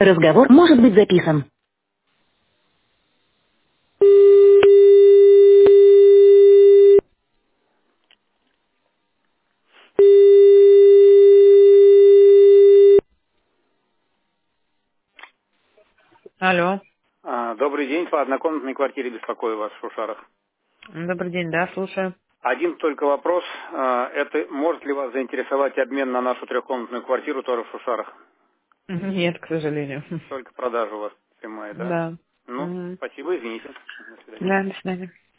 Разговор может быть записан. Алло. Добрый день, по однокомнатной квартире беспокою вас в Шушарах. Добрый день, да, слушаю. Один только вопрос, это может ли вас заинтересовать обмен на нашу трехкомнатную квартиру тоже в Шушарах? Нет, к сожалению. Только продажа у вас прямая, да? Да. Ну, Мгм. спасибо, извините. До свидания. Да, до свидания.